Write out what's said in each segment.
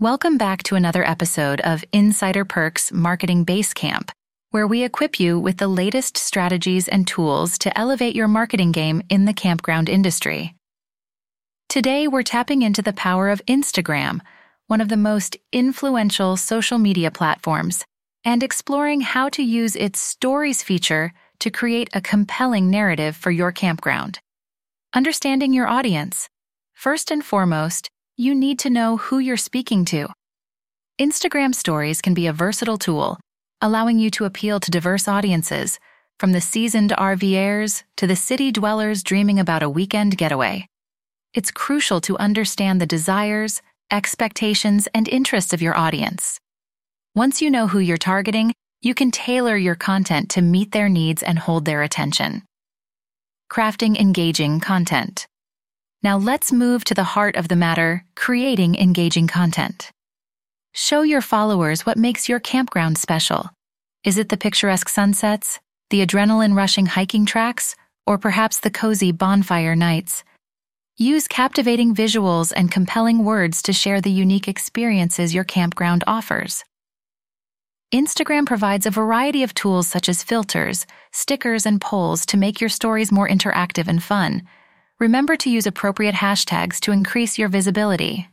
Welcome back to another episode of Insider Perks Marketing Basecamp, where we equip you with the latest strategies and tools to elevate your marketing game in the campground industry. Today, we're tapping into the power of Instagram, one of the most influential social media platforms, and exploring how to use its Stories feature to create a compelling narrative for your campground. Understanding your audience. First and foremost, you need to know who you're speaking to. Instagram Stories can be a versatile tool, allowing you to appeal to diverse audiences, from the seasoned RVers to the city dwellers dreaming about a weekend getaway. It's crucial to understand the desires, expectations, and interests of your audience. Once you know who you're targeting, you can tailor your content to meet their needs and hold their attention. Crafting engaging content. Now let's move to the heart of the matter, creating engaging content. Show your followers what makes your campground special. Is it the picturesque sunsets, the adrenaline-rushing hiking tracks, or perhaps the cozy bonfire nights? Use captivating visuals and compelling words to share the unique experiences your campground offers. Instagram provides a variety of tools such as filters, stickers, and polls to make your stories more interactive and fun. Remember to use appropriate hashtags to increase your visibility.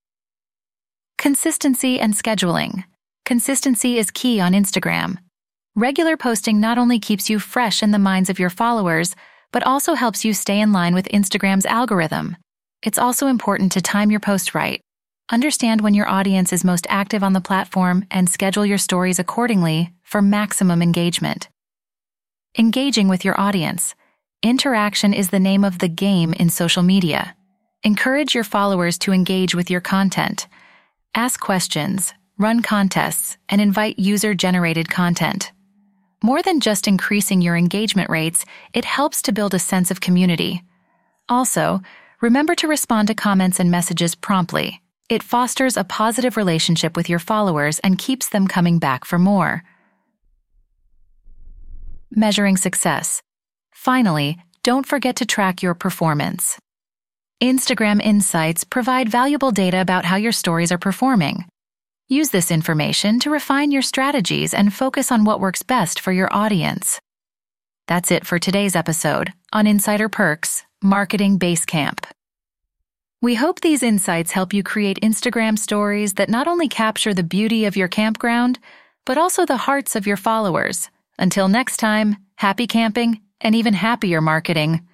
Consistency and scheduling. Consistency is key on Instagram. Regular posting not only keeps you fresh in the minds of your followers, but also helps you stay in line with Instagram's algorithm. It's also important to time your post right. Understand when your audience is most active on the platform and schedule your stories accordingly for maximum engagement. Engaging with your audience. Interaction is the name of the game in social media. Encourage your followers to engage with your content. Ask questions, run contests, and invite user-generated content. More than just increasing your engagement rates, it helps to build a sense of community. Also, remember to respond to comments and messages promptly. It fosters a positive relationship with your followers and keeps them coming back for more. Measuring success. Finally, don't forget to track your performance. Instagram Insights provide valuable data about how your stories are performing. Use this information to refine your strategies and focus on what works best for your audience. That's it for today's episode on Insider Perks Marketing Basecamp. We hope these insights help you create Instagram stories that not only capture the beauty of your campground, but also the hearts of your followers. Until next time, happy camping and even happier marketing.